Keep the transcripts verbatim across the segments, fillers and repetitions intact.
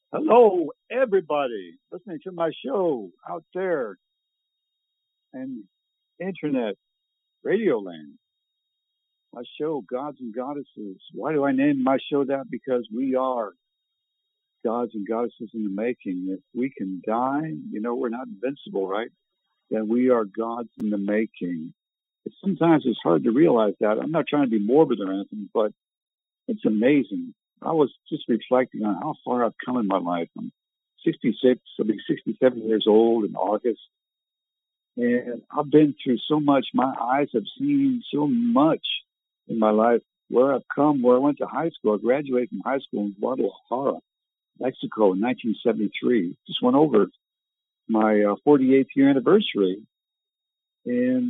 Hello, everybody listening to my show out there and internet, radio land. My show, Gods and Goddesses. Why do I name my show that? Because we are gods and goddesses in the making. If we can die, you know, we're not invincible, right? Then we are gods in the making. But sometimes it's hard to realize that. I'm not trying to be morbid or anything, but it's amazing. I was just reflecting on how far I've come in my life. I'm sixty-six, I'll be sixty-seven years old in August. And I've been through so much. My eyes have seen so much in my life. Where I've come, where I went to high school. I graduated from high school in Guadalajara, Mexico in nineteen seventy-three. Just went over my uh, forty-eighth year anniversary. And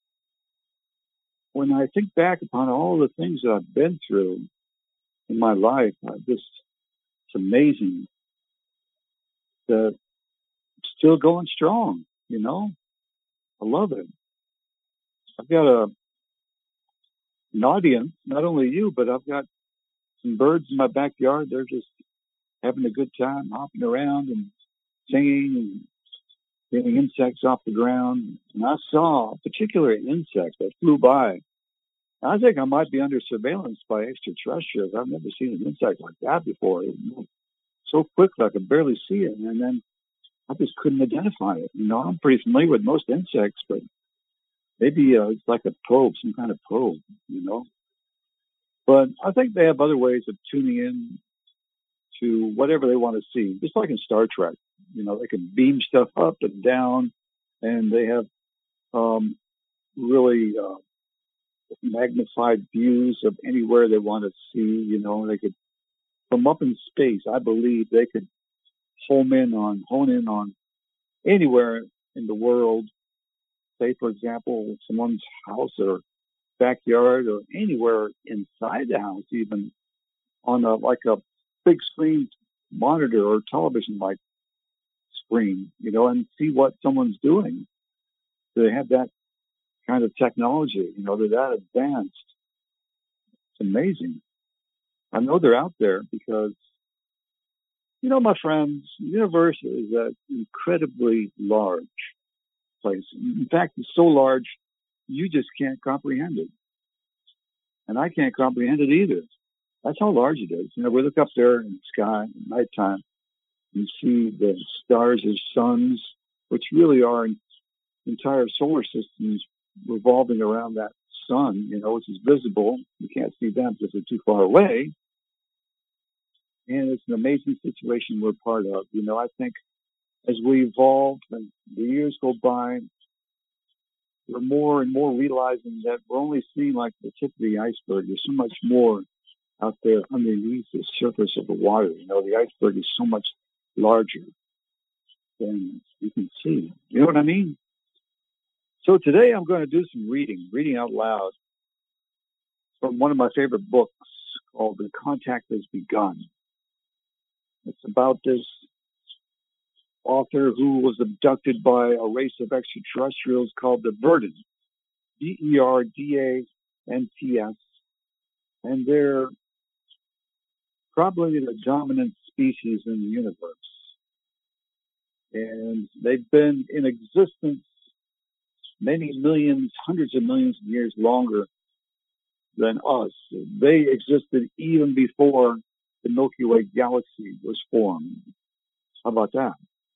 when I think back upon all the things that I've been through in my life, I just, it's amazing that I'm still going strong, you know? I love it. I've got a, an audience, not only you, but I've got some birds in my backyard. They're just having a good time, hopping around and singing and getting insects off the ground. And I saw a particular insect that flew by. I think I might be under surveillance by extraterrestrials. I've never seen an insect like that before. It moved so quickly I could barely see it. And then I just couldn't identify it. You know, I'm pretty familiar with most insects, but maybe uh, it's like a probe, some kind of probe, you know. But I think they have other ways of tuning in to whatever they want to see, just like in Star Trek. You know, they can beam stuff up and down, and they have um, really uh, magnified views of anywhere they want to see. You know, they could, from up in space, I believe they could home in on, hone in on anywhere in the world. Say, for example, someone's house or backyard or anywhere inside the house, even on a like a big screen monitor or television like screen, you know, and see what someone's doing. Do they have that kind of technology? You know, they're that advanced. It's amazing. I know they're out there because, you know, my friends, the universe is an incredibly large place. In fact, it's so large, you just can't comprehend it. And I can't comprehend it either. That's how large it is. You know, we look up there in the sky at nighttime, you see the stars as suns, which really are entire solar systems revolving around that sun, you know, which is visible. You can't see them because they're too far away. And it's an amazing situation we're part of. You know, I think as we evolve and the years go by, we're more and more realizing that we're only seeing like the tip of the iceberg. There's so much more out there underneath the surface of the water. You know, the iceberg is so much larger than you can see. You know what I mean? So today I'm going to do some reading, reading out loud from one of my favorite books called The Contact Has Begun. It's about this author who was abducted by a race of extraterrestrials called the Verdant, D E R D A N T S, and they're probably the dominant species in the universe. And they've been in existence many millions, hundreds of millions of years longer than us. They existed even before the Milky Way galaxy was formed. How about that?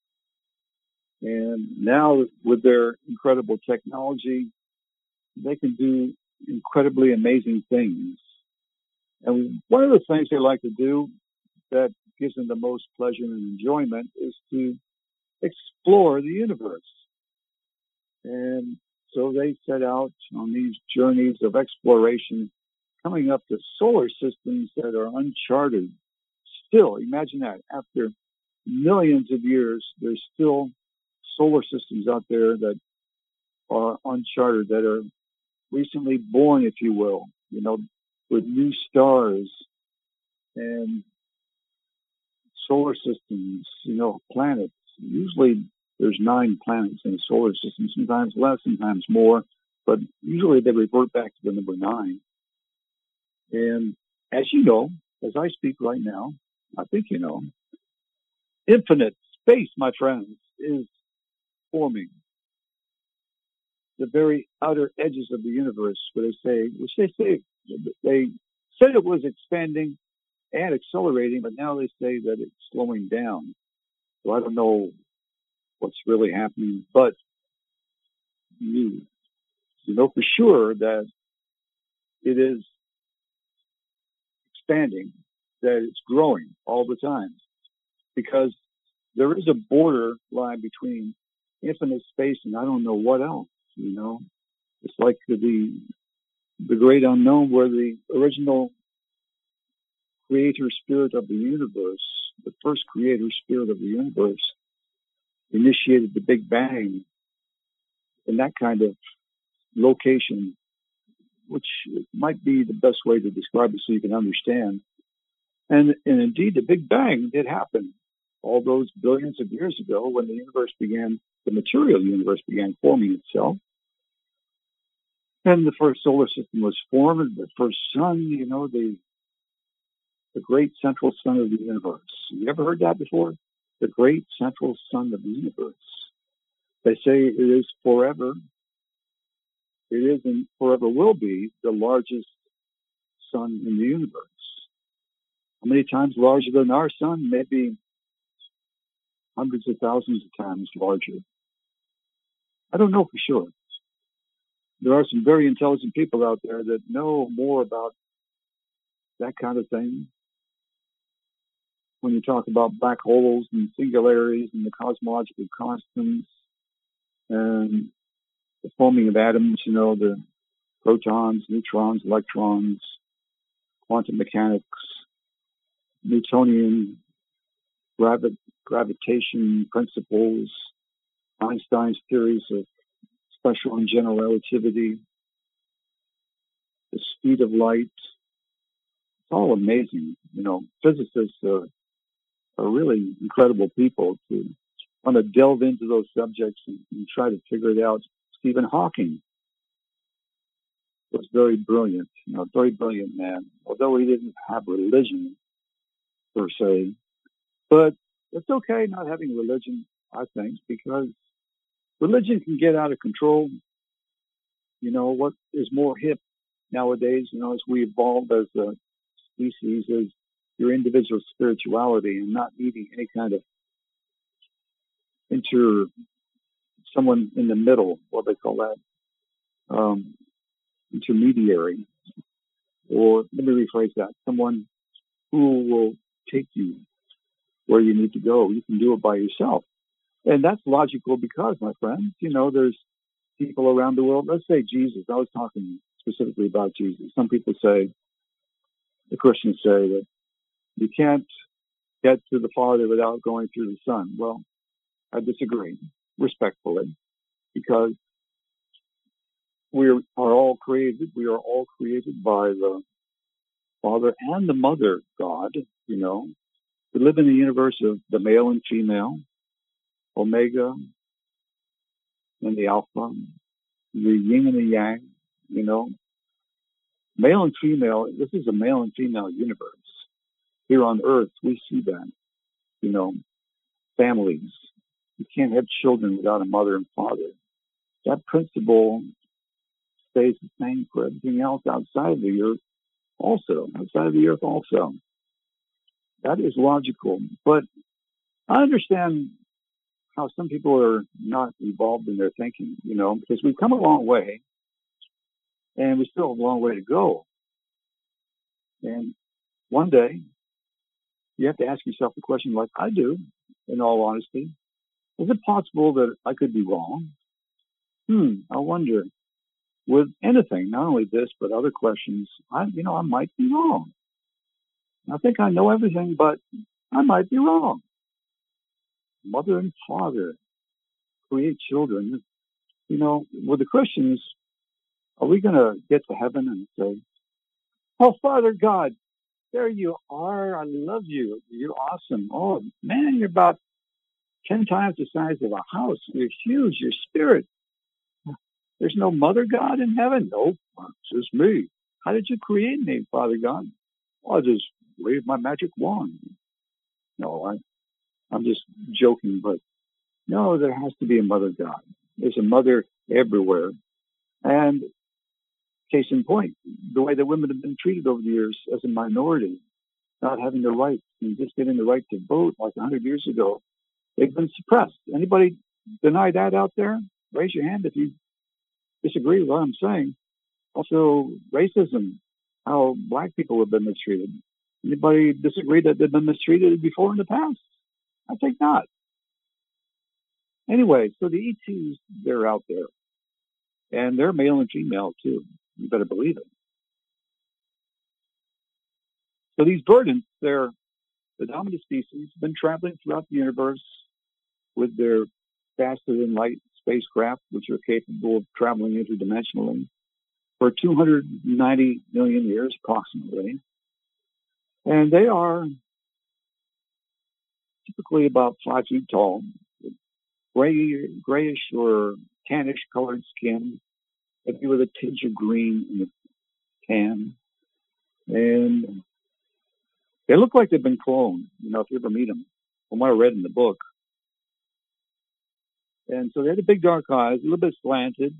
And now with their incredible technology, they can do incredibly amazing things. And one of the things they like to do that gives them the most pleasure and enjoyment is to explore the universe. And so they set out on these journeys of exploration, coming up to solar systems that are uncharted. Still, imagine that, after millions of years, there's still solar systems out there that are uncharted, that are recently born, if you will, you know, with new stars and solar systems, you know, planets. Usually there's nine planets in a solar system, sometimes less, sometimes more, but usually they revert back to the number nine. And as you know, as I speak right now, I think you know, Infinite space, my friends, is forming. The very outer edges of the universe, where they say, which they say, they said it was expanding and accelerating, but now they say that it's slowing down. So I don't know what's really happening, but you, you know for sure that it is expanding, that it's growing all the time, because there is a border line between infinite space and I don't know what else, you know. It's like the the great unknown, where the original creator spirit of the universe, the first creator spirit of the universe, initiated the Big Bang in that kind of location, which might be the best way to describe it so you can understand. And, and indeed, the Big Bang did happen all those billions of years ago when the universe began, the material universe began forming itself. And the first solar system was formed, the first sun, you know, the the great central sun of the universe. You ever heard that before? The great central sun of the universe. They say it is forever, it is and forever will be the largest sun in the universe. How many times larger than our sun? Maybe hundreds of thousands of times larger. I don't know for sure. There are some very intelligent people out there that know more about that kind of thing. When you talk about black holes and singularities and the cosmological constants and the forming of atoms, you know, the protons, neutrons, electrons, quantum mechanics, Newtonian gravi- gravitation principles, Einstein's theories of special and general relativity, the speed of light. It's all amazing. You know, physicists are, are really incredible people to want to delve into those subjects and, and try to figure it out. Stephen Hawking was very brilliant, you know, very brilliant man, although he didn't have religion per se. But it's okay not having religion, I think, because religion can get out of control. You know, what is more hip nowadays, you know, as we evolve as a species, is your individual spirituality and not needing any kind of inter, someone in the middle, what they call that, um, intermediary. Or let me rephrase that, someone who will take you where you need to go. You can do it by yourself. And that's logical because, my friends, you know, there's people around the world. Let's say Jesus. I was talking specifically about Jesus. Some people say, the Christians say that you can't get to the Father without going through the Son. Well, I disagree, respectfully, because we are all created. We are all created by the Father and the Mother God, you know. We live in a universe of the male and female, Omega and the Alpha, the yin and the yang, you know. Male and female, this is a male and female universe. Here on Earth, we see that, you know, families. You can't have children without a mother and father. That principle stays the same for everything else outside of the Earth also, outside of the Earth also. That is logical. But I understand how some people are not involved in their thinking, you know, because we've come a long way and we still have a long way to go. And one day, you have to ask yourself the question, like I do, in all honesty, is it possible that I could be wrong? Hmm, I wonder. With anything, not only this, but other questions, I, you know, I might be wrong. I think I know everything, but I might be wrong. Mother and father create children. You know, with the Christians, are we going to get to heaven and say, oh, Father God, there you are. I love you. You're awesome. Oh, man, you're about ten times the size of a house. You're huge. You're spirit. There's no Mother God in heaven? No, it's just me. How did you create me, Father God? Well, I just waved my magic wand. No, I, I'm just joking, but no, there has to be a mother God. There's a mother everywhere. And case in point, the way that women have been treated over the years as a minority, not having the rights and just getting the right to vote like a hundred years ago, they've been suppressed. Anybody deny that out there? Raise your hand if you disagree with what I'm saying. Also, racism, how black people have been mistreated. Anybody disagree that they've been mistreated before in the past? I think not. Anyway, so the E Ts, they're out there. And they're male and female, too. You better believe it. So these verdants, they're the dominant species, been traveling throughout the universe with their faster-than-light spacecraft, which are capable of traveling interdimensionally, for two hundred ninety million years, approximately. And they are typically about five feet tall, gray, grayish or tannish colored skin, maybe with a tinge of green in the tan. And they look like they've been cloned, you know, if you ever meet them, from what I read in the book. And so they had the big dark eyes, a little bit slanted,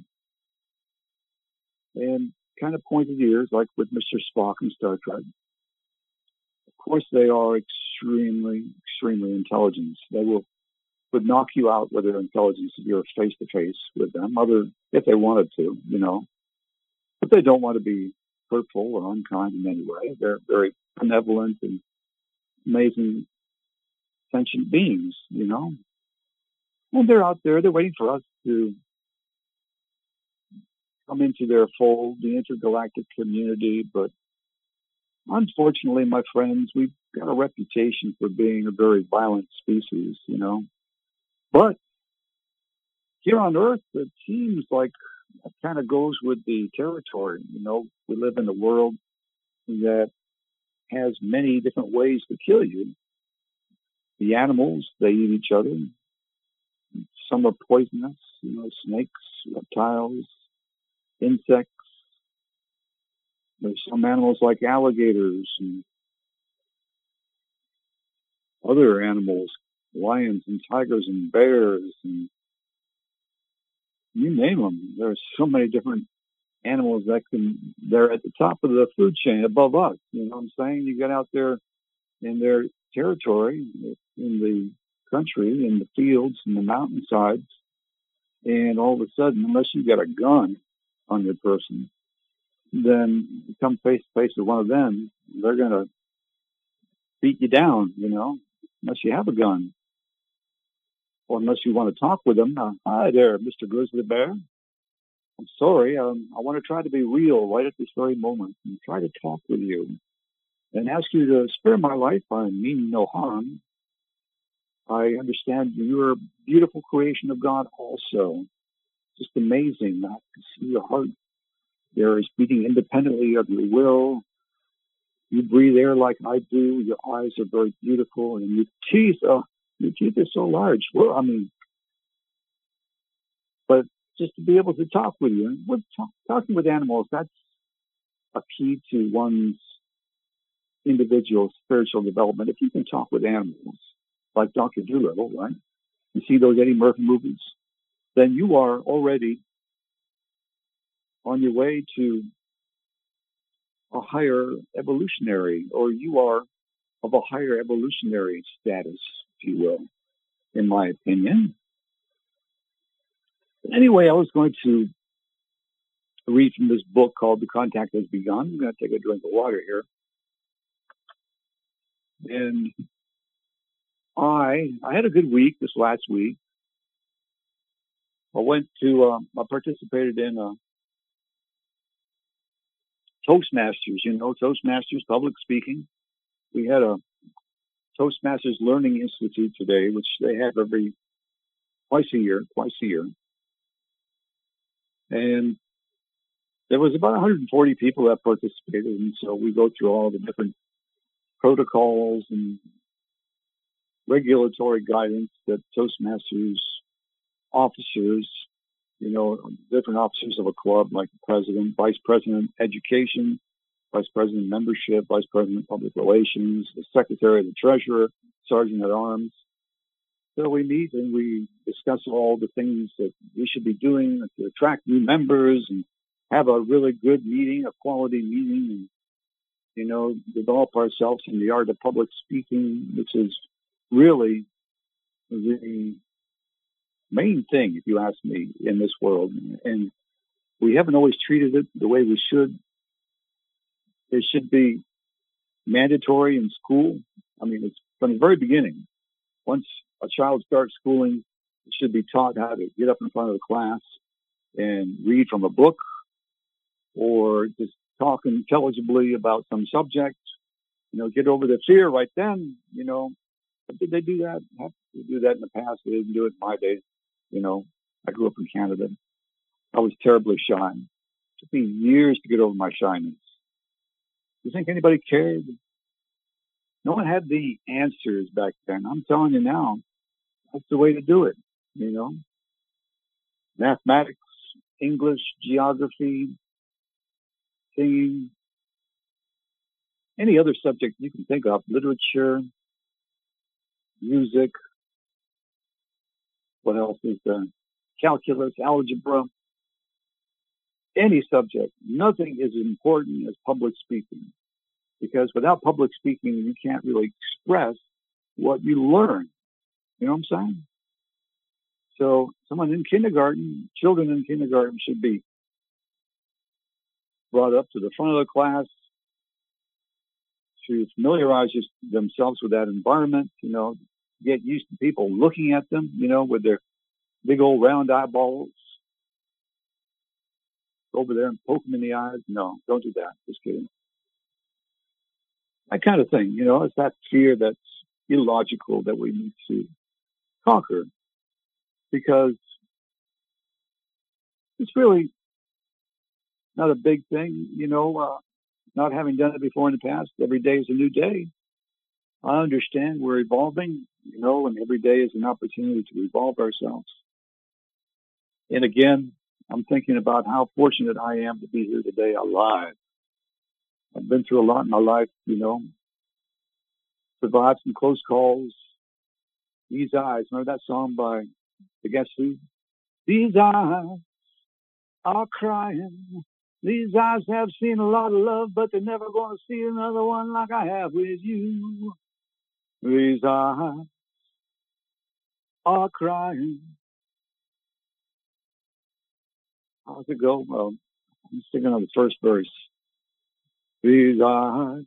and kind of pointed ears, like with Mister Spock in Star Trek. Of course, they are extremely, extremely intelligent. They will would knock you out with their intelligence if you're face to face with them, other if they wanted to, you know. But they don't want to be hurtful or unkind in any way. They're very benevolent and amazing, sentient beings, you know. And they're out there. They're waiting for us to come into their fold, the intergalactic community. But unfortunately, my friends, we've got a reputation for being a very violent species, you know. But here on Earth, it seems like it kind of goes with the territory. You know, we live in a world that has many different ways to kill you. The animals, they eat each other. Some are poisonous, you know, snakes, reptiles, insects. There's some animals like alligators and other animals, lions and tigers and bears, and you name them. There's so many different animals that can, they're at the top of the food chain above us. You know what I'm saying? You get out there in their territory, in the country, in the fields, in the mountainsides, and all of a sudden, unless you got a gun on your person, then you come face to face with one of them, they're going to beat you down, you know, unless you have a gun. Or unless you want to talk with them. Uh, Hi there, Mister Grizzly Bear. I'm sorry. Um, I want to try to be real right at this very moment and try to talk with you and ask you to spare my life. I mean no harm. I understand you're a beautiful creation of God also. Just amazing. I can see your heart there is beating independently of your will. You breathe air like I do. Your eyes are very beautiful, and your teeth, oh, your teeth are so large. Well, I mean, but just to be able to talk with you, and with talk, talking with animals, that's a key to one's individual spiritual development. If you can talk with animals, like Doctor Dolittle, right? You see those Eddie Murphy movies, then you are already on your way to a higher evolutionary, or you are of a higher evolutionary status, if you will, in my opinion. But anyway, I was going to read from this book called The Contact Has Begun. I'm going to take a drink of water here. And I I had a good week this last week. I went to, um, I participated in a Toastmasters, you know, Toastmasters, public speaking. We had a Toastmasters Learning Institute today, which they have every, twice a year, twice a year. And there was about one hundred forty people that participated. And so we go through all the different protocols and regulatory guidance that Toastmasters officers, you know, different officers of a club, like the president, vice president, education, vice president, membership, vice president, public relations, the secretary, the treasurer, sergeant at arms, So we meet and we discuss all the things that we should be doing to attract new members and have a really good meeting, a quality meeting, and, you know, develop ourselves in the art of public speaking, which is really the main thing, if you ask me, in this world. And we haven't always treated it the way we should. It should be mandatory in school. I mean, it's from the very beginning. Once a child starts schooling, it should be taught how to get up in front of the class and read from a book or just talk intelligibly about some subject. You know, get over the fear right then, you know. But did they do that? Have to do that in the past. They didn't do it in my day. You know, I grew up in Canada. I was terribly shy. It took me years to get over my shyness. Do you think anybody cared? No one had the answers back then. I'm telling you now, that's the way to do it, you know. Mathematics, English, geography, singing, any other subject you can think of, literature, music, what else is there? Calculus, algebra, any subject. Nothing is as important as public speaking. Because without public speaking, you can't really express what you learn. You know what I'm saying? So someone in kindergarten, children in kindergarten should be brought up to the front of the class to familiarize themselves with that environment, you know, get used to people looking at them, you know, with their big old round eyeballs. Go over there and poke them in the eyes. No, don't do that. Just kidding. That kind of thing, you know, it's that fear that's illogical that we need to conquer, because it's really not a big thing, you know, uh, not having done it before in the past. Every day is a new day. I understand we're evolving, you know, and every day is an opportunity to evolve ourselves. And again, I'm thinking about how fortunate I am to be here today alive. I've been through a lot in my life, you know, survived some close calls. These eyes, remember that song by the Guess Who? These eyes are crying. These eyes have seen a lot of love, but they're never going to see another one like I have with you. These eyes are crying. How's it go? Well, I'm singing on the first verse. These eyes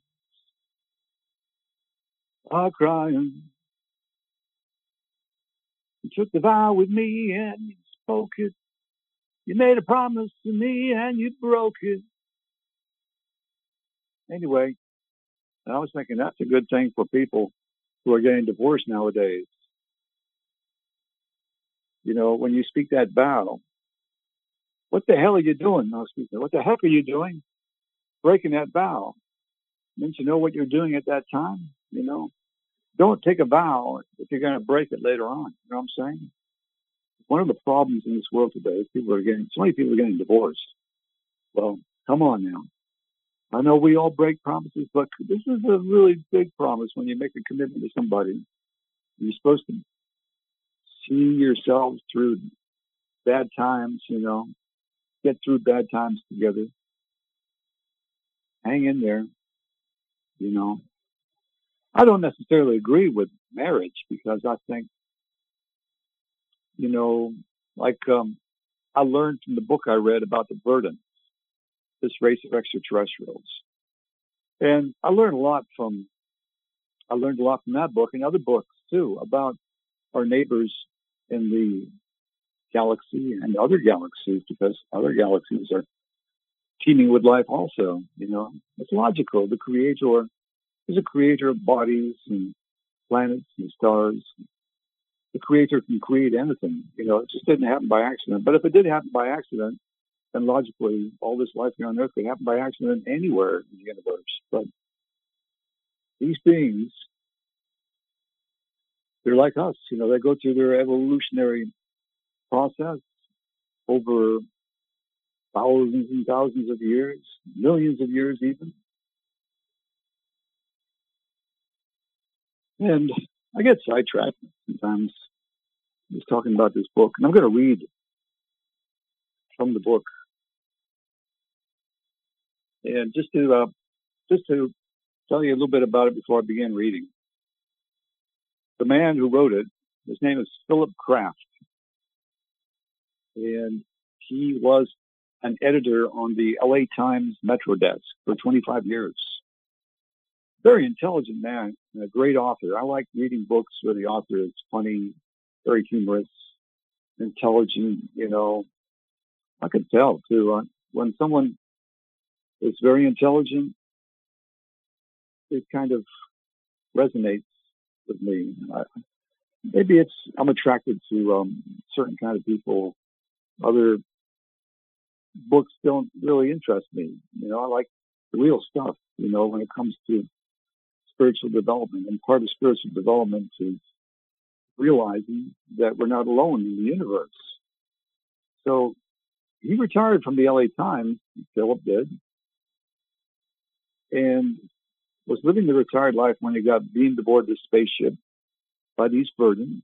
are crying. You took the vow with me and you spoke it. You made a promise to me and you broke it. Anyway, I was thinking that's a good thing for people who are getting divorced nowadays. You know, when you speak that vow, what the hell are you doing? No, excuse me. What the heck are you doing? Breaking that vow. Don't you know what you're doing at that time? You know, don't take a vow if you're going to break it later on. You know what I'm saying? One of the problems in this world today is people are getting, so many people are getting divorced. Well, come on now. I know we all break promises, but this is a really big promise when you make a commitment to somebody. You're supposed to see yourselves through bad times, you know, get through bad times together. Hang in there, you know. I don't necessarily agree with marriage because I think, you know, like um, I learned from the book I read about the Verdants, this race of extraterrestrials. And I learned a lot from, I learned a lot from that book and other books too about our neighbors in the galaxy and other galaxies, because other galaxies are teeming with life also, you know. It's logical. The creator is a creator of bodies and planets and stars. The creator can create anything, you know. It just didn't happen by accident. But if it did happen by accident, then logically all this life here on Earth could happen by accident anywhere in the universe. But these beings, they're like us, you know. They go through their evolutionary process over thousands and thousands of years, millions of years even. And I get sidetracked sometimes. was talking about this book, and I'm going to read from the book. And just to uh, just to tell you a little bit about it before I begin reading. The man who wrote it, his name is Philip Kraft, and he was an editor on the L A Times Metro desk for twenty-five years. Very intelligent man and a great author. I like reading books where the author is funny, very humorous, intelligent, you know. I could tell, too. Uh, when someone is very intelligent, it kind of resonates with me. I, maybe it's, I'm attracted to um, certain kind of people. Other books don't really interest me. You know, I like the real stuff, you know, when it comes to spiritual development. And part of spiritual development is realizing that we're not alone in the universe. So he retired from the L A Times, Philip did, and was living the retired life when he got beamed aboard the spaceship by these Verdants.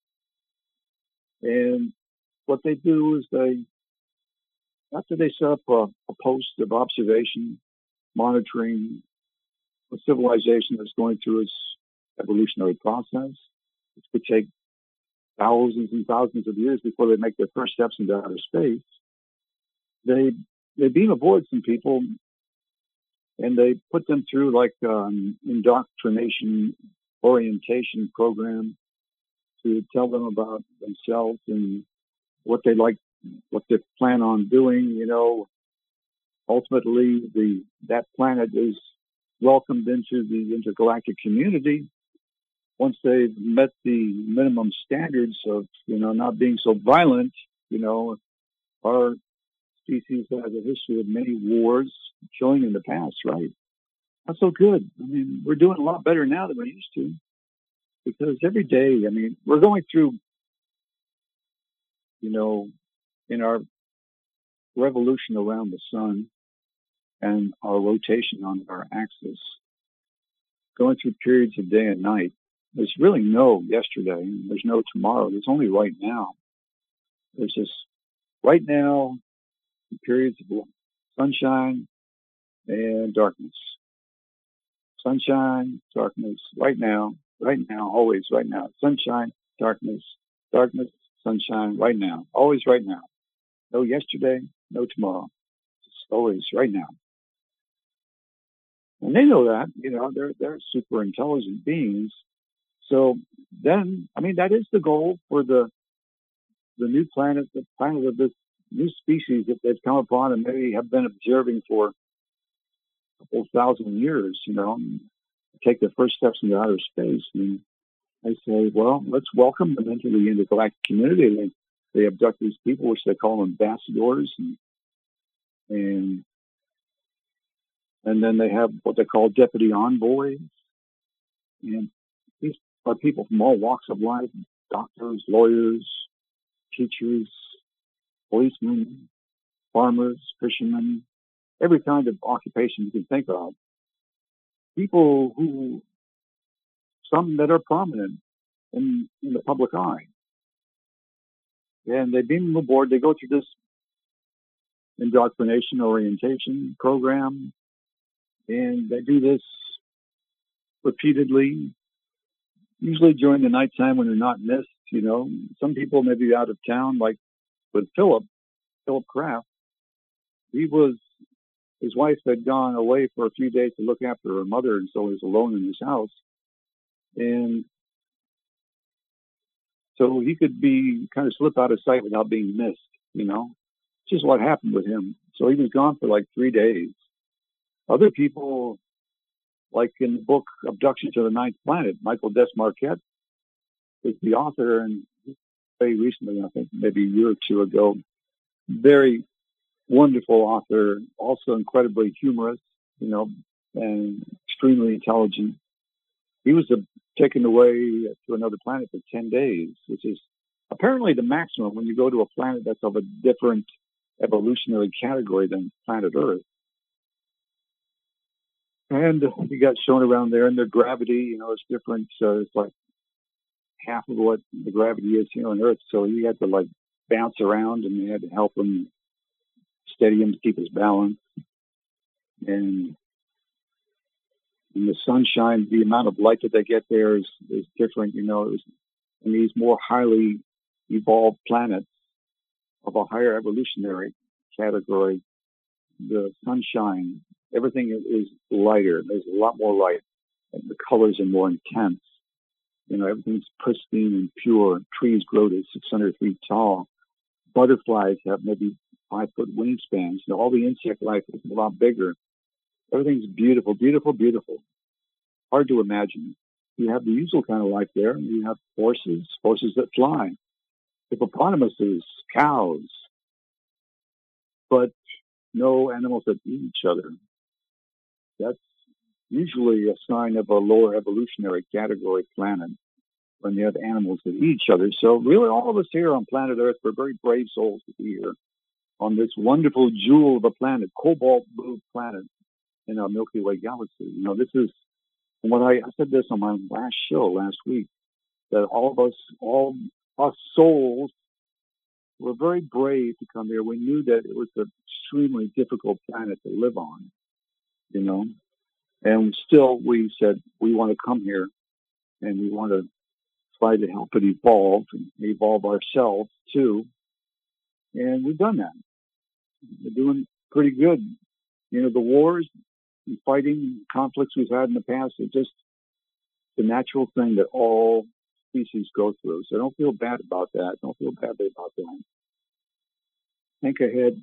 And what they do is they, after they set up a, a post of observation, monitoring a civilization that's going through its evolutionary process, which could take thousands and thousands of years before they make their first steps into outer space, they they beam aboard some people and they put them through like an indoctrination orientation program to tell them about themselves and what they like, what they plan on doing. You know, ultimately the that planet is welcomed into the intergalactic community once they've met the minimum standards of, you know, not being so violent. You know, our species has a history of many wars, killing in the past, right? Not so good. I mean, we're doing a lot better now than we used to, because every day, I mean, we're going through, you know, in our revolution around the sun and our rotation on our axis, going through periods of day and night. There's really no yesterday. There's no tomorrow. There's only right now. There's just right now periods of sunshine and darkness. Sunshine, darkness, right now, right now, always right now. Sunshine, darkness, darkness, sunshine, right now, always right now. No yesterday, no tomorrow. Just always right now. And they know that, you know, they're they're super intelligent beings. So then, I mean, that is the goal for the the new planet, the planet of this new species that they've come upon and maybe have been observing for a couple thousand years, you know, and take their first steps into outer space. And I say, well, let's welcome them into the intergalactic community. They, they abduct these people, which they call ambassadors, and and and then they have what they call deputy envoys. And these are people from all walks of life: doctors, lawyers, teachers, policemen, farmers, fishermen, every kind of occupation you can think of. People who, some that are prominent in, in the public eye. And they beam them aboard. They go through this indoctrination orientation program, and they do this repeatedly, usually during the nighttime when they're not missed. You know, some people may be out of town, like with Philip, Philip Kraft. He was, his wife had gone away for a few days to look after her mother, and so he was alone in his house. And so he could be kind of slip out of sight without being missed, you know. It's just what happened with him. So he was gone for like three days. Other people, like in the book Abduction to the Ninth Planet, Michael Desmarquette is the author, and very recently, I think maybe a year or two ago, very wonderful author, also incredibly humorous, you know, and extremely intelligent. He was a, taken away to another planet for ten days, which is apparently the maximum when you go to a planet that's of a different evolutionary category than planet Earth. And he got shown around there, and their gravity, you know, is different. So it's like half of what the gravity is here on Earth. So he had to like bounce around, and they had to help him, steady him to keep his balance. And in the sunshine, the amount of light that they get there is, is different. You know, it was, in these more highly evolved planets of a higher evolutionary category, the sunshine, everything is lighter. There's a lot more light, and the colors are more intense. You know, everything's pristine and pure. Trees grow to six hundred feet tall. Butterflies have maybe five foot wingspans. You know, all the insect life is a lot bigger. Everything's beautiful, beautiful, beautiful. Hard to imagine. You have the usual kind of life there. You have horses, horses that fly, hippopotamuses, cows, but no animals that eat each other. That's usually a sign of a lower evolutionary category planet when you have animals that eat each other. So really all of us here on planet Earth, we're very brave souls to be here on this wonderful jewel of a planet, cobalt blue planet in our Milky Way galaxy. You know, this is, and when I, I said this on my last show last week, that all of us, all us souls, were very brave to come here. We knew that it was an extremely difficult planet to live on, you know, and still we said we want to come here and we want to try to help it evolve and evolve ourselves too. And we've done that. We're doing pretty good. You know, the wars and fighting conflicts we've had in the past are just the natural thing that all species go through. So don't feel bad about that. Don't feel badly about that. Think ahead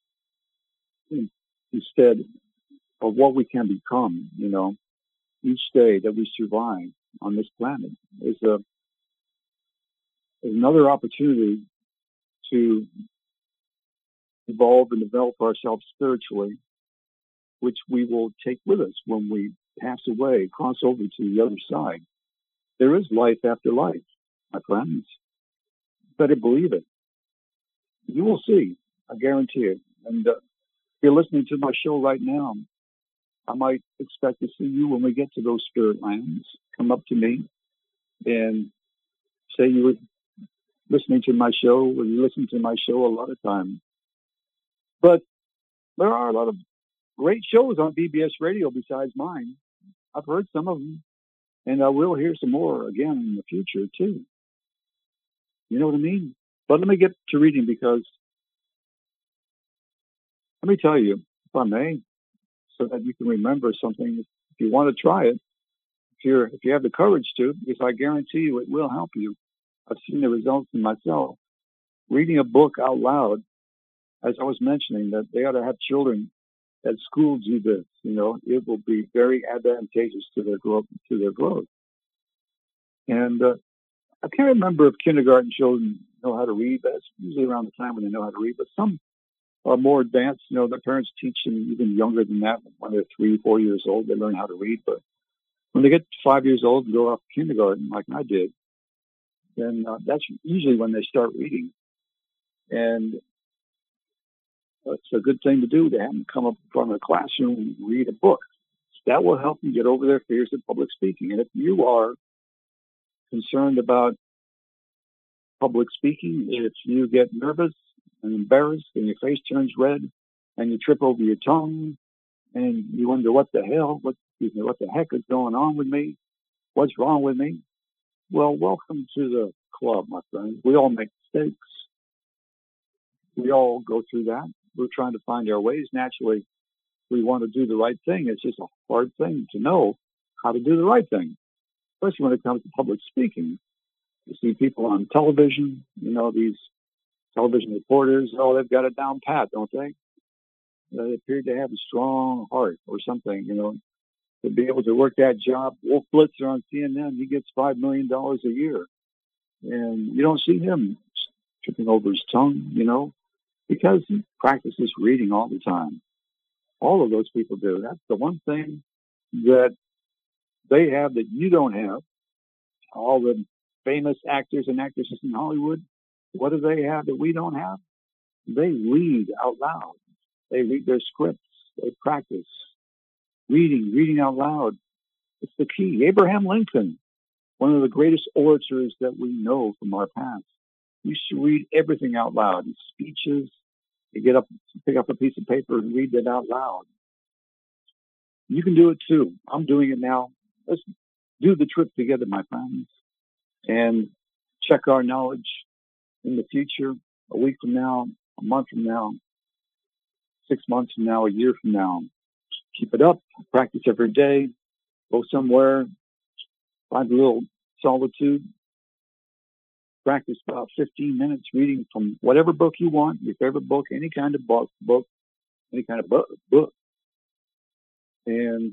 instead of what we can become, you know. Each day that we survive on this planet is a is another opportunity to evolve and develop ourselves spiritually, which we will take with us when we pass away, cross over to the other side. There is life after life, my friends. Better believe it. You will see. I guarantee it. And uh, if you're listening to my show right now, I might expect to see you when we get to those spirit lands. Come up to me and say you were listening to my show, or you listen to my show a lot of times. But there are a lot of great shows on B B S Radio besides mine. I've heard some of them, and I will hear some more again in the future, too. You know what I mean? But let me get to reading, because let me tell you, if I may, so that you can remember something, if you want to try it, if you're if you have the courage to, because I guarantee you it will help you. I've seen the results in myself. Reading a book out loud, as I was mentioning, that they ought to have children at school do this. You know, it will be very advantageous to their growth. To their growth. And uh, I can't remember if kindergarten children know how to read. That's usually around the time when they know how to read. But some are more advanced. You know, their parents teach them even younger than that. When they're three, four years old, they learn how to read. But when they get five years old and go off to kindergarten, like I did, then uh, that's usually when they start reading. And it's a good thing to do, to have them come up in front of the classroom and read a book. That will help them get over their fears of public speaking. And if you are concerned about public speaking, if you get nervous and embarrassed and your face turns red and you trip over your tongue and you wonder what the hell, what, excuse me, what the heck is going on with me? What's wrong with me? Well, welcome to the club, my friend. We all make mistakes. We all go through that. We're trying to find our ways. Naturally, we want to do the right thing. It's just a hard thing to know how to do the right thing, especially when it comes to public speaking. You see people on television, you know, these television reporters, oh, they've got it down pat, don't they? They appear to have a strong heart or something, you know, to be able to work that job. Wolf Blitzer on C N N, he gets five million dollars a year. And you don't see him tripping over his tongue, you know, because he practices reading all the time. All of those people do. That's the one thing that they have that you don't have. All the famous actors and actresses in Hollywood, what do they have that we don't have? They read out loud. They read their scripts. They practice reading, reading out loud. It's the key. Abraham Lincoln, one of the greatest orators that we know from our past. You should read everything out loud. His speeches, you get up, pick up a piece of paper and read it out loud. You can do it too. I'm doing it now. Let's do the trip together, my friends, and check our knowledge in the future, a week from now, a month from now, six months from now, a year from now. Keep it up. Practice every day. Go somewhere. Find a little solitude. Practice about fifteen minutes reading from whatever book you want, your favorite book, any kind of book, book any kind of book, book. And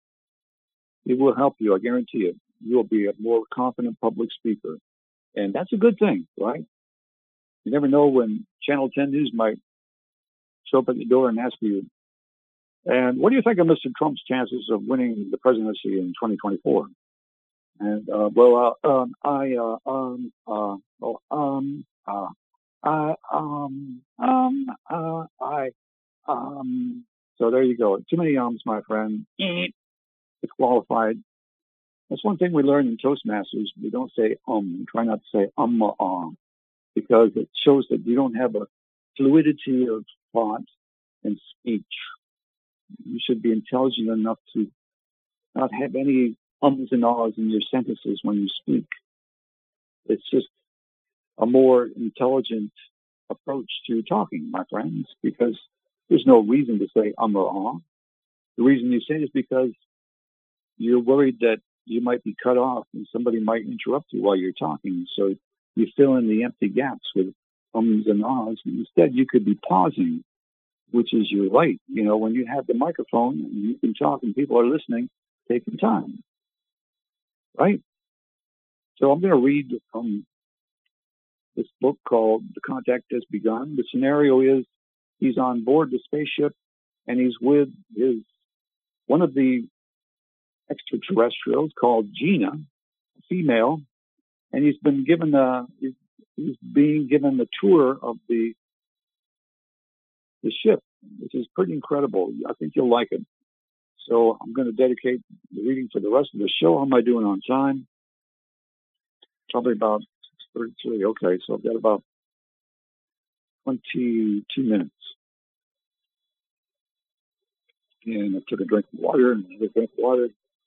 it will help you, I guarantee it. You will be a more confident public speaker. And that's a good thing, right? You never know when Channel ten News might show up at the door and ask you, and what do you think of Mister Trump's chances of winning the presidency in twenty twenty-four? And, uh, well, uh, um, I, uh, um, uh, oh, um, uh, I, um, um, uh, I, um, so there you go. Too many ums, my friend. Disqualified. That's one thing we learn in Toastmasters. We don't say um. We try not to say um, uh, um, because it shows that you don't have a fluidity of thought and speech. You should be intelligent enough to not have any ums and ahs in your sentences when you speak. It's just a more intelligent approach to talking, my friends, because there's no reason to say um or ah. The reason you say it is because you're worried that you might be cut off and somebody might interrupt you while you're talking. So you fill in the empty gaps with ums and ahs. And instead, you could be pausing, which is your right. You know, when you have the microphone and you can talk and people are listening, take your time. Right? So I'm going to read from this book called The Contact Has Begun. The scenario is he's on board the spaceship and he's with his one of the extraterrestrials called Gina, a female, and he's been given a he's, he's being given the tour of the the ship, which is pretty incredible. I think you'll like it. So I'm going to dedicate the reading for the rest of the show. How am I doing on time? Probably about thirty-three. Okay, so I've got about twenty-two minutes. And I took a drink of water and another drink of water.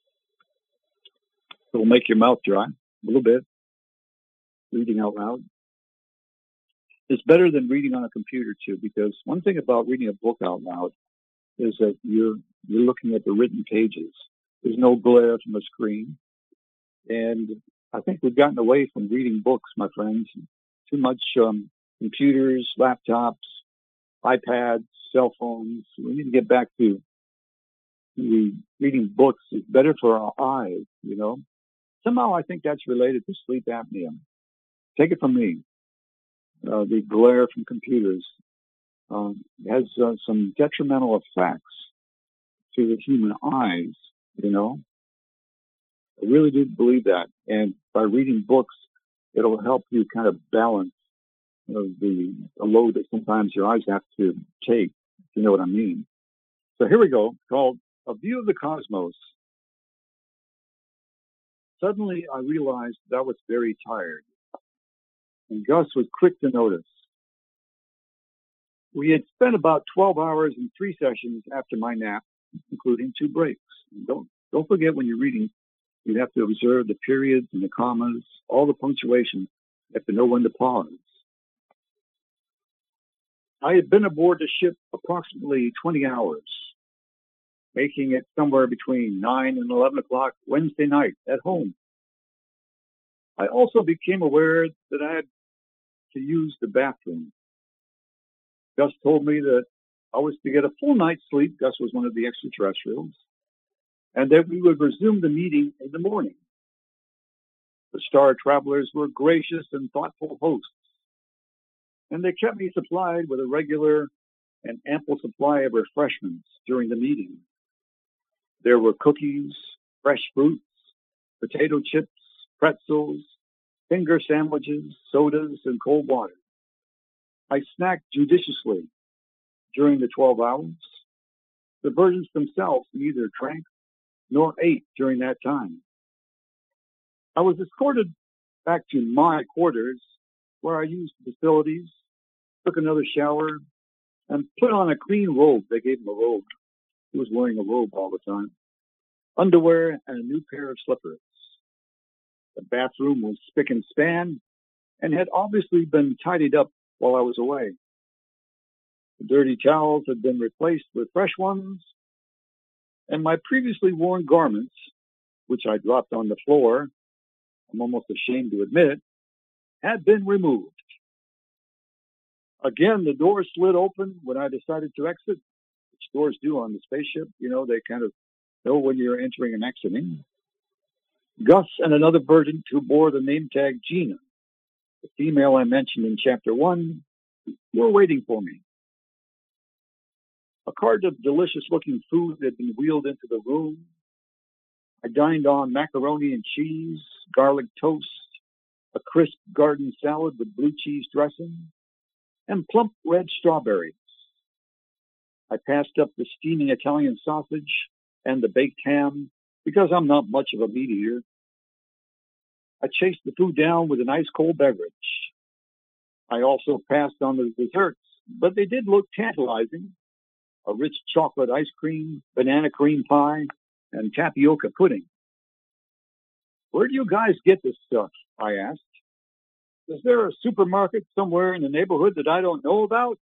It'll make your mouth dry a little bit. Reading out loud. It's better than reading on a computer too, because one thing about reading a book out loud is that you're you're looking at the written pages. There's no glare from a screen. And I think we've gotten away from reading books, my friends. Too much um, computers, laptops, iPads, cell phones. We need to get back to the reading books. It's better for our eyes, you know. Somehow I think that's related to sleep apnea. Take it from me. Uh, the glare from computers um, has uh, some detrimental effects to the human eyes, you know. I really do believe that. And by reading books, it'll help you kind of balance you know, the, the load that sometimes your eyes have to take, if you know what I mean. So here we go, called A View of the Cosmos. Suddenly, I realized that I was very tired, and Gus was quick to notice. We had spent about twelve hours and three sessions after my nap, including two breaks. And don't don't forget when you're reading, you have to observe the periods and the commas, all the punctuation. You have to know when to pause. I had been aboard the ship approximately twenty hours, making it somewhere between nine and eleven o'clock Wednesday night at home. I also became aware that I had to use the bathroom. Gus told me that I was to get a full night's sleep. Gus was one of the extraterrestrials, and that we would resume the meeting in the morning. The Star Travelers were gracious and thoughtful hosts, and they kept me supplied with a regular and ample supply of refreshments during the meeting. There were cookies, fresh fruits, potato chips, pretzels, finger sandwiches, sodas, and cold water. I snacked judiciously during the twelve hours. The virgins themselves neither drank nor ate during that time. I was escorted back to my quarters, where I used the facilities, took another shower, and put on a clean robe. They gave him a robe. He was wearing a robe all the time. Underwear and a new pair of slippers. The bathroom was spick and span and had obviously been tidied up while I was away. The dirty towels had been replaced with fresh ones, and my previously worn garments, which I dropped on the floor, I'm almost ashamed to admit, had been removed. Again, the door slid open when I decided to exit, which doors do on the spaceship. You know, they kind of know when you're entering and exiting. Gus and another verdant who bore the name tag Gina, the female I mentioned in chapter one, were waiting for me. A cart of delicious-looking food had been wheeled into the room. I dined on macaroni and cheese, garlic toast, a crisp garden salad with blue cheese dressing, and plump red strawberries. I passed up the steaming Italian sausage and the baked ham because I'm not much of a meat eater. I chased the food down with an ice-cold beverage. I also passed on the desserts, but they did look tantalizing. A rich chocolate ice cream, banana cream pie, and tapioca pudding. Where do you guys get this stuff? I asked. Is there a supermarket somewhere in the neighborhood that I don't know about?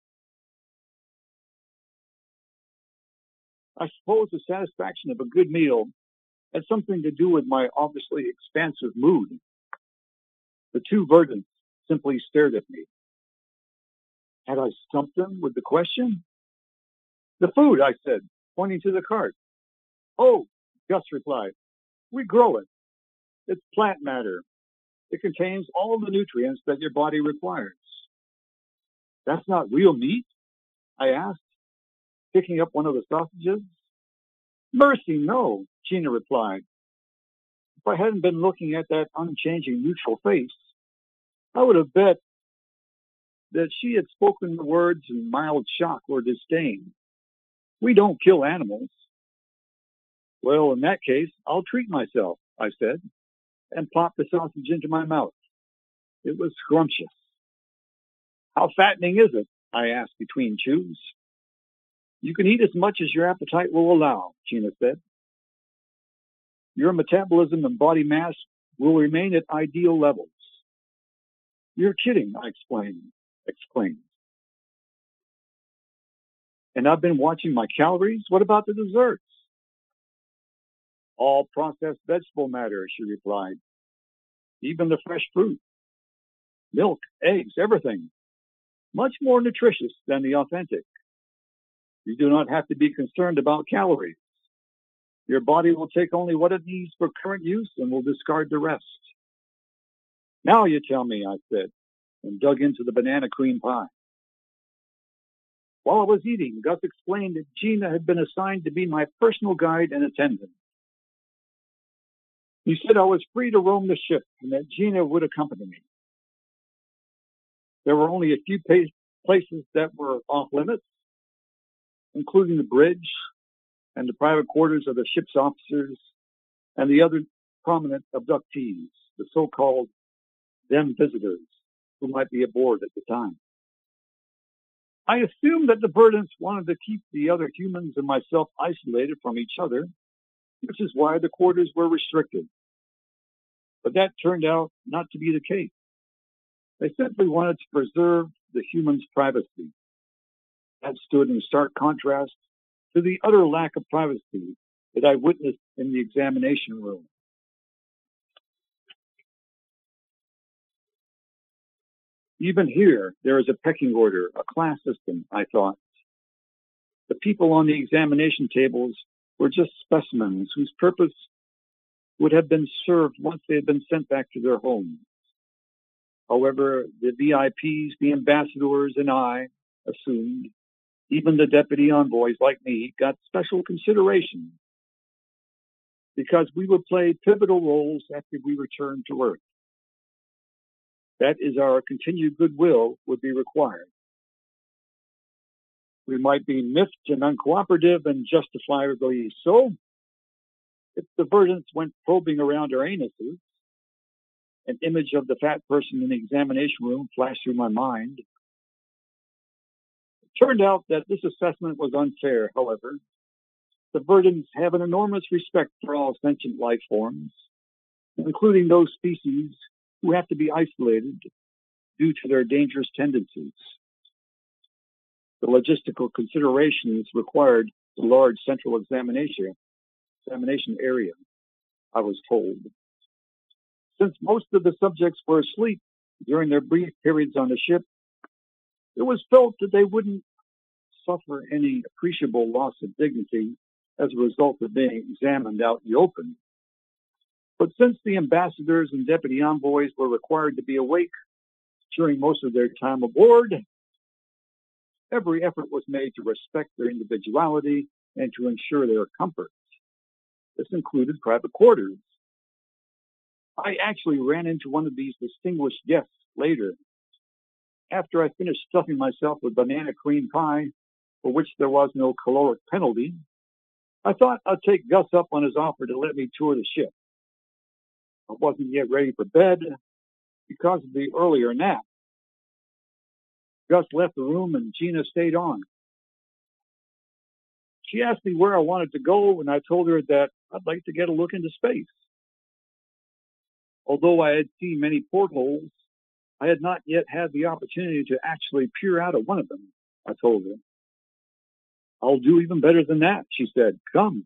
I suppose the satisfaction of a good meal had something to do with my obviously expansive mood. The two verdants simply stared at me. Had I stumped them with the question? The food, I said, pointing to the cart. Oh, Gus replied, we grow it. It's plant matter. It contains all the nutrients that your body requires. That's not real meat? I asked, picking up one of the sausages. Mercy, no, Gina replied. If I hadn't been looking at that unchanging neutral face, I would have bet that she had spoken the words in mild shock or disdain. We don't kill animals. Well, in that case, I'll treat myself, I said, and popped the sausage into my mouth. It was scrumptious. How fattening is it? I asked between chews. You can eat as much as your appetite will allow, Gina said. Your metabolism and body mass will remain at ideal levels. You're kidding, I explained. exclaimed. And I've been watching my calories. What about the desserts? All processed vegetable matter, she replied. Even the fresh fruit. Milk, eggs, everything. Much more nutritious than the authentic. You do not have to be concerned about calories. Your body will take only what it needs for current use and will discard the rest. Now you tell me, I said, and dug into the banana cream pie. While I was eating, Gus explained that Gina had been assigned to be my personal guide and attendant. He said I was free to roam the ship and that Gina would accompany me. There were only a few places that were off limits, including the bridge and the private quarters of the ship's officers and the other prominent abductees, the so-called them visitors who might be aboard at the time. I assumed that the verdants wanted to keep the other humans and myself isolated from each other, which is why the quarters were restricted. But that turned out not to be the case. They simply wanted to preserve the humans' privacy. That stood in stark contrast to the utter lack of privacy that I witnessed in the examination room. Even here, there is a pecking order, a class system, I thought. The people on the examination tables were just specimens whose purpose would have been served once they had been sent back to their homes. However, the V I Ps, the ambassadors, and I assumed even the deputy envoys like me got special consideration because we would play pivotal roles after we returned to Earth. That is, our continued goodwill would be required. We might be miffed and uncooperative and justifiably so if the verdants went probing around our anuses, An image of the fat person in the examination room flashed through my mind. It turned out that this assessment was unfair, however. The Verdants have an enormous respect for all sentient life forms, including those species who have to be isolated due to their dangerous tendencies. The logistical considerations required the large central examination, examination area, I was told. Since most of the subjects were asleep during their brief periods on the ship, it was felt that they wouldn't suffer any appreciable loss of dignity as a result of being examined out in the open. But since the ambassadors and deputy envoys were required to be awake during most of their time aboard, every effort was made to respect their individuality and to ensure their comfort. This included private quarters. I actually ran into one of these distinguished guests later. After I finished stuffing myself with banana cream pie, for which there was no caloric penalty, I thought I'd take Gus up on his offer to let me tour the ship. I wasn't yet ready for bed because of the earlier nap. Gus left the room and Gina stayed on. She asked me where I wanted to go, and I told her that I'd like to get a look into space. Although I had seen many portholes, I had not yet had the opportunity to actually peer out of one of them, I told her. I'll do even better than that, she said. Come.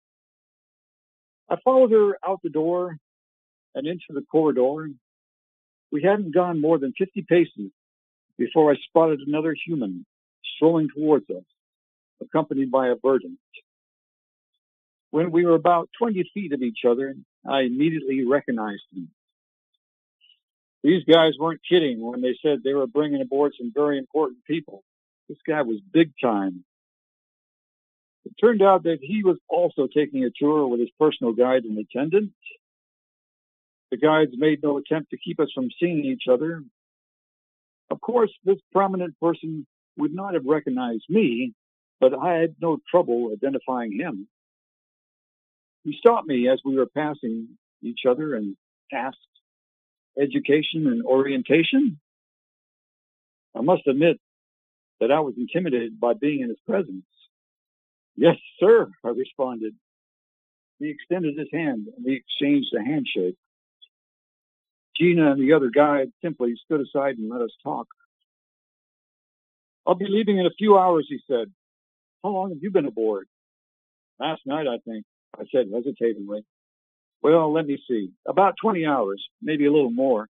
I followed her out the door and into the corridor. We hadn't gone more than fifty paces before I spotted another human strolling towards us, accompanied by a Verdant. When we were about twenty feet of each other, I immediately recognized him. These guys weren't kidding when they said they were bringing aboard some very important people. This guy was big time. It turned out that he was also taking a tour with his personal guide and attendant. The guides made no attempt to keep us from seeing each other. Of course, this prominent person would not have recognized me, but I had no trouble identifying him. He stopped me as we were passing each other and asked, "Education and orientation?" I must admit that I was intimidated by being in his presence. "Yes, sir," I responded. He extended his hand and we exchanged a handshake. Gina and the other guide simply stood aside and let us talk. "I'll be leaving in a few hours," he said. "How long have you been aboard?" "Last night, I think," I said hesitatingly. "Well, let me see. About twenty hours, maybe a little more."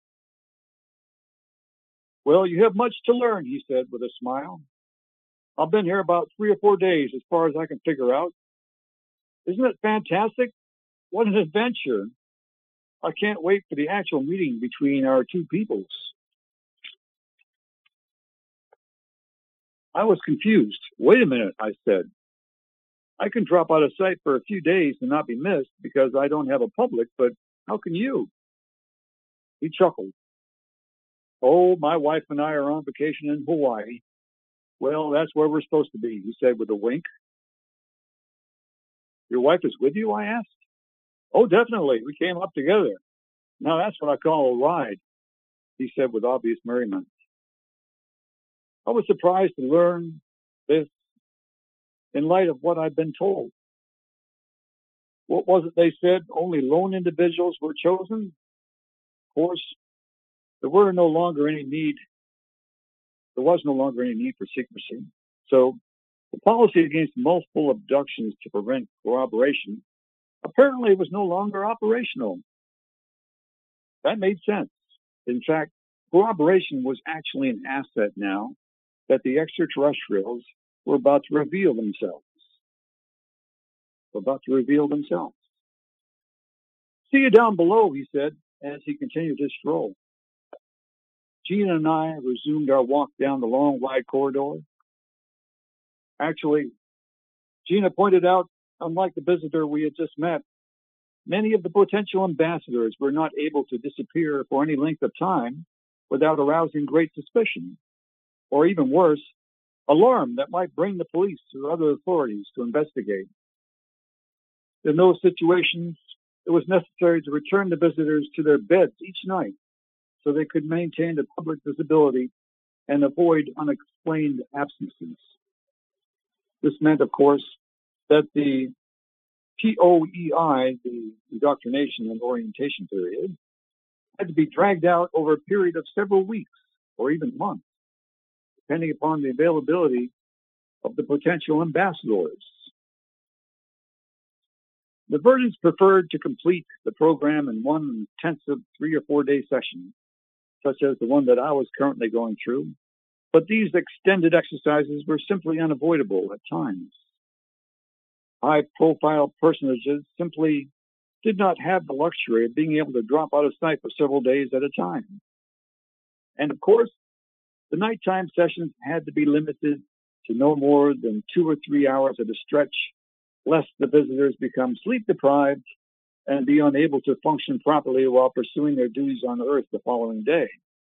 "Well, you have much to learn," he said with a smile. "I've been here about three or four days as far as I can figure out. Isn't it fantastic? What an adventure. I can't wait for the actual meeting between our two peoples." I was confused. "Wait a minute," I said. "I can drop out of sight for a few days and not be missed because I don't have a public, but how can you?" He chuckled. "Oh, my wife and I are on vacation in Hawaii." "Well, that's where we're supposed to be," he said with a wink. "Your wife is with you?" I asked. "Oh, definitely. We came up together. Now that's what I call a ride," he said with obvious merriment. I was surprised to learn this in light of what I'd been told. What was it they said? Only lone individuals were chosen? Of course, there were no longer any need, there was no longer any need for secrecy. So the policy against multiple abductions to prevent corroboration apparently was no longer operational. That made sense. In fact, corroboration was actually an asset now that the extraterrestrials were about to reveal themselves. Were about to reveal themselves. "See you down below," he said as he continued his stroll. Gina and I resumed our walk down the long, wide corridor. Actually, Gina pointed out, unlike the visitor we had just met, many of the potential ambassadors were not able to disappear for any length of time without arousing great suspicion, or even worse, alarm that might bring the police or other authorities to investigate. In those situations, it was necessary to return the visitors to their beds each night so they could maintain the public visibility and avoid unexplained absences. This meant, of course, that the P O E I, the indoctrination and orientation period, had to be dragged out over a period of several weeks or even months, depending upon the availability of the potential ambassadors. The Verdants preferred to complete the program in one intensive three or four day session, such as the one that I was currently going through, but these extended exercises were simply unavoidable at times. High-profile personages simply did not have the luxury of being able to drop out of sight for several days at a time. And of course, the nighttime sessions had to be limited to no more than two or three hours at a stretch, lest the visitors become sleep-deprived and be unable to function properly while pursuing their duties on Earth the following day.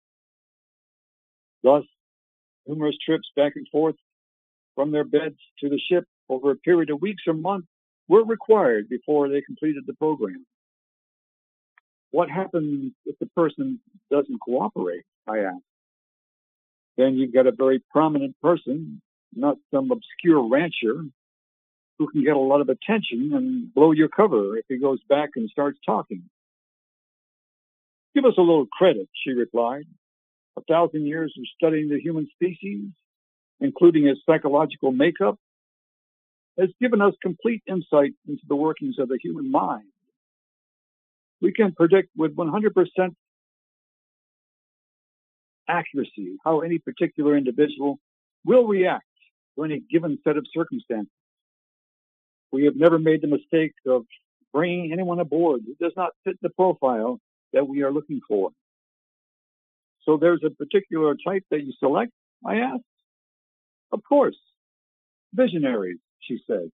Thus, numerous trips back and forth from their beds to the ship over a period of weeks or months were required before they completed the program. What happens if the person doesn't cooperate? I asked. Then you've got a very prominent person, not some obscure rancher, who can get a lot of attention and blow your cover if he goes back and starts talking. Give us a little credit, she replied. A thousand years of studying the human species, including its psychological makeup, has given us complete insight into the workings of the human mind. We can predict with one hundred percent accuracy how any particular individual will react to any given set of circumstances. We have never made the mistake of bringing anyone aboard who does not fit the profile that we are looking for. So there's a particular type that you select? I asked. Of course. Visionaries, she said.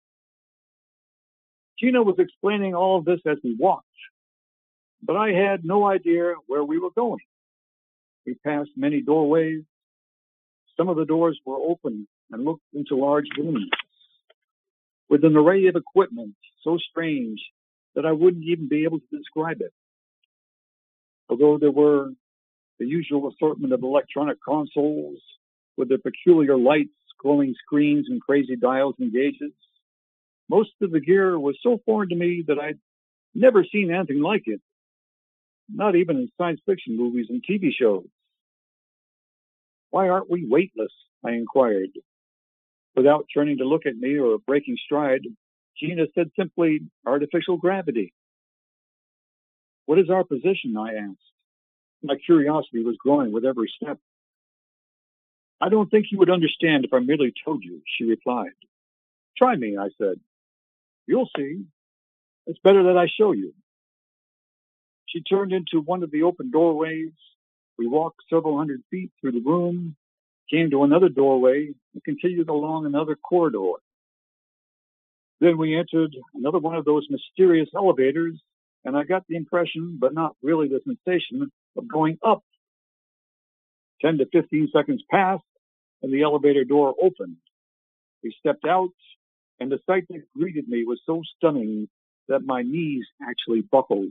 Gina was explaining all of this as we walked, but I had no idea where we were going. We passed many doorways. Some of the doors were open and looked into large rooms with an array of equipment so strange that I wouldn't even be able to describe it. Although there were the usual assortment of electronic consoles with their peculiar lights, glowing screens, and crazy dials and gauges, most of the gear was so foreign to me that I'd never seen anything like it, not even in science fiction movies and T V shows. Why aren't we weightless? I inquired. Without turning to look at me or breaking stride, Gina said simply, artificial gravity. What is our position? I asked. My curiosity was growing with every step. I don't think you would understand if I merely told you, she replied. Try me, I said. You'll see. It's better that I show you. She turned into one of the open doorways. We walked several hundred feet through the room, came to another doorway, and continued along another corridor. Then we entered another one of those mysterious elevators, and I got the impression, but not really the sensation, of going up. Ten to fifteen seconds passed, and the elevator door opened. We stepped out, and the sight that greeted me was so stunning that my knees actually buckled.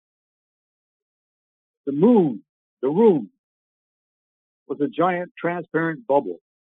The moon, the room, was a giant transparent bubble.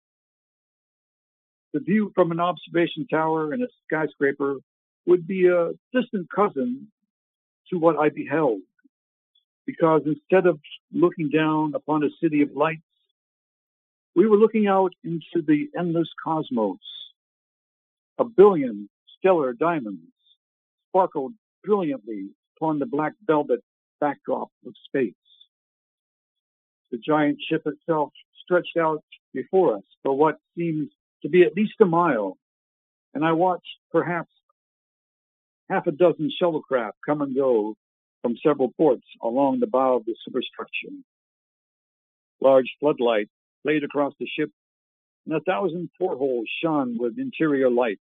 The view from an observation tower and a skyscraper would be a distant cousin to what I beheld, because instead of looking down upon a city of lights, we were looking out into the endless cosmos. A billion stellar diamonds sparkled brilliantly upon the black velvet backdrop of space. The giant ship itself stretched out before us for what seemed to be at least a mile, and I watched perhaps half a dozen shuttlecraft come and go from several ports along the bow of the superstructure. Large floodlights played across the ship, and a thousand portholes shone with interior lights.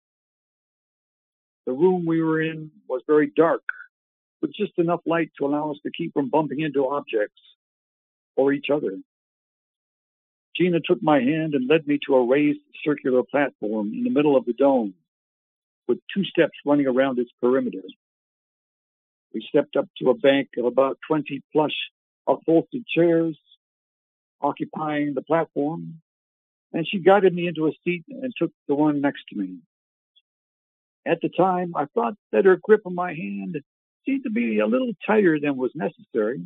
The room we were in was very dark, with just enough light to allow us to keep from bumping into objects or each other. Gina took my hand and led me to a raised circular platform in the middle of the dome, with two steps running around its perimeter. We stepped up to a bank of about twenty plush upholstered chairs occupying the platform, and she guided me into a seat and took the one next to me. At the time, I thought that her grip on my hand seemed to be a little tighter than was necessary,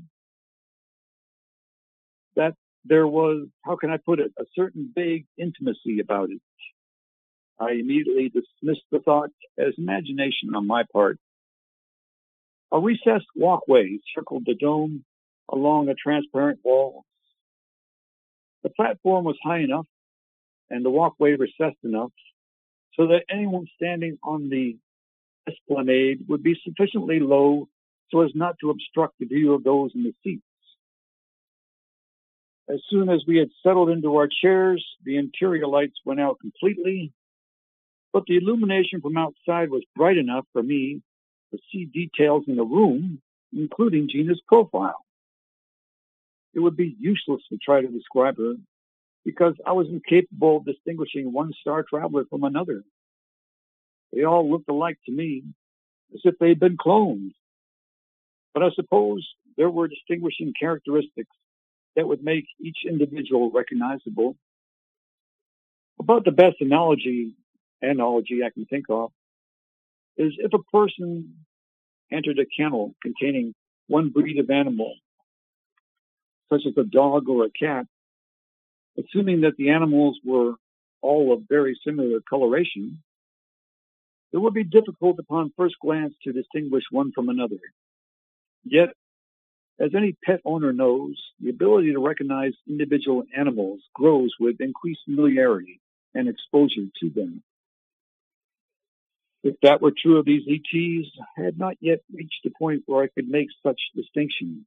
that there was, how can I put it, a certain vague intimacy about it. I immediately dismissed the thought as imagination on my part. A recessed walkway circled the dome along a transparent wall. The platform was high enough and the walkway recessed enough so that anyone standing on the esplanade would be sufficiently low so as not to obstruct the view of those in the seats. As soon as we had settled into our chairs, the interior lights went out completely, but the illumination from outside was bright enough for me to see details in the room, including Gina's profile. It would be useless to try to describe her, because I was incapable of distinguishing one star traveler from another. They all looked alike to me, as if they'd been cloned. But I suppose there were distinguishing characteristics that would make each individual recognizable. About the best analogy, analogy I can think of is if a person entered a kennel containing one breed of animal, such as a dog or a cat, assuming that the animals were all of very similar coloration, it would be difficult upon first glance to distinguish one from another. Yet, as any pet owner knows, the ability to recognize individual animals grows with increased familiarity and exposure to them. If that were true of these E Ts, I had not yet reached the point where I could make such distinctions.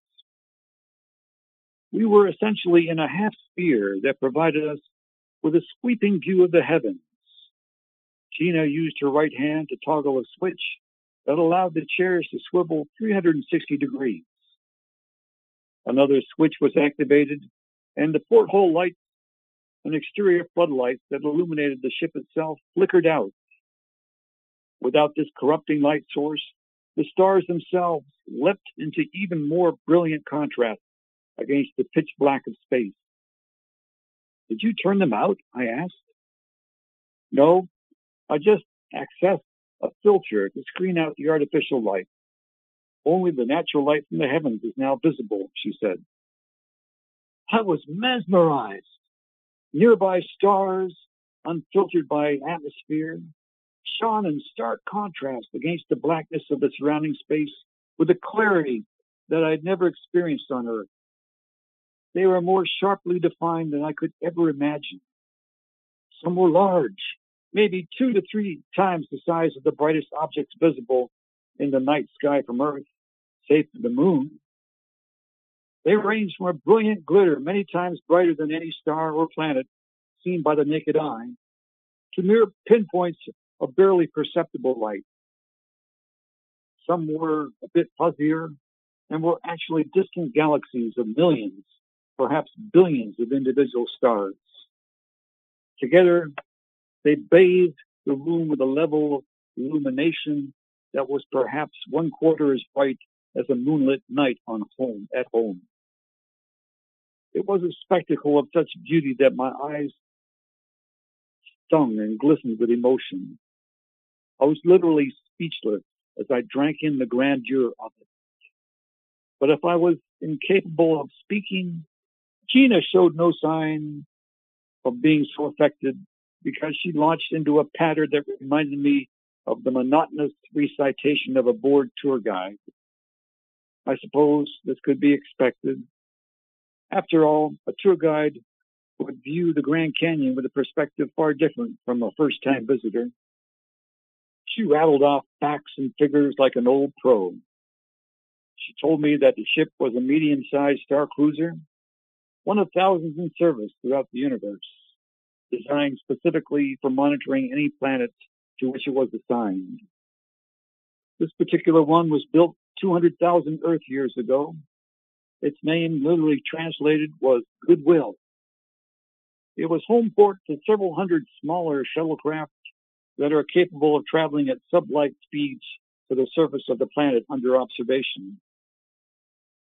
We were essentially in a half-sphere that provided us with a sweeping view of the heavens. Gina used her right hand to toggle a switch that allowed the chairs to swivel three hundred sixty degrees. Another switch was activated, and the porthole lights and exterior floodlights that illuminated the ship itself flickered out. Without this corrupting light source, the stars themselves leapt into even more brilliant contrast against the pitch black of space. Did you turn them out? I asked. No, I just accessed a filter to screen out the artificial light. Only the natural light from the heavens is now visible, she said. I was mesmerized. Nearby stars, unfiltered by atmosphere, shone in stark contrast against the blackness of the surrounding space with a clarity that I had never experienced on Earth. They were more sharply defined than I could ever imagine. Some were large, maybe two to three times the size of the brightest objects visible in the night sky from Earth, save for the moon. They ranged from a brilliant glitter many times brighter than any star or planet seen by the naked eye, to mere pinpoints of barely perceptible light. Some were a bit fuzzier and were actually distant galaxies of millions, perhaps billions of individual stars. Together, they bathed the room with a level of illumination that was perhaps one quarter as bright as a moonlit night on home at home. It was a spectacle of such beauty that my eyes stung and glistened with emotion. I was literally speechless as I drank in the grandeur of it. But if I was incapable of speaking, Gina showed no sign of being so affected, because she launched into a patter that reminded me of the monotonous recitation of a bored tour guide. I suppose this could be expected. After all, a tour guide would view the Grand Canyon with a perspective far different from a first-time visitor. She rattled off facts and figures like an old pro. She told me that the ship was a medium-sized star cruiser, one of thousands in service throughout the universe, designed specifically for monitoring any planets to which it was assigned. This particular one was built two hundred thousand Earth years ago. Its name, literally translated, was Goodwill. It was home port to several hundred smaller shuttlecraft that are capable of traveling at sublight speeds to the surface of the planet under observation.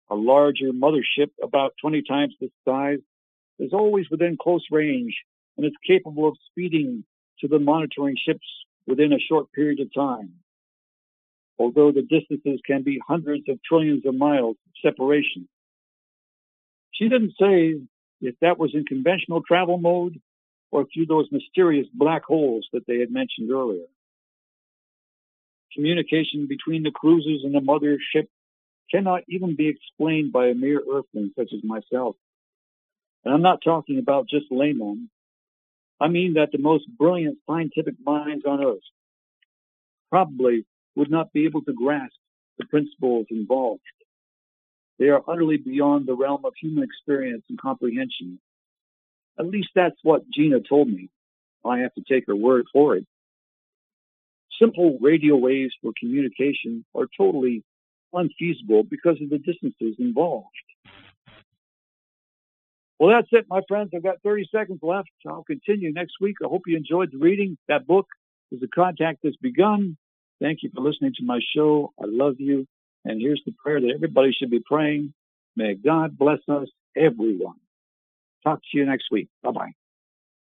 A larger mothership, about twenty times this size, is always within close range and is capable of speeding to the monitoring ships within a short period of time. Although the distances can be hundreds of trillions of miles of separation. She didn't say if that was in conventional travel mode or through those mysterious black holes that they had mentioned earlier. Communication between the cruisers and the mothership cannot even be explained by a mere earthling such as myself. And I'm not talking about just laymen. I mean that the most brilliant scientific minds on Earth probably would not be able to grasp the principles involved. They are utterly beyond the realm of human experience and comprehension. At least that's what Gina told me. I have to take her word for it. Simple radio waves for communication are totally unfeasible because of the distances involved. Well, that's it, my friends. I've got thirty seconds left. I'll continue next week. I hope you enjoyed the reading. That book is The Contact Has Begun. Thank you for listening to my show. I love you. And here's the prayer that everybody should be praying. May God bless us, everyone. Talk to you next week. Bye-bye.